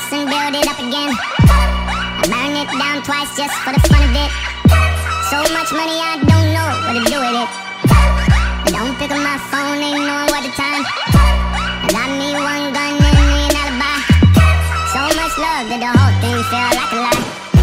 house and build it up again. I burn it down twice just for the fun of it. So much money I don't know what to do with it.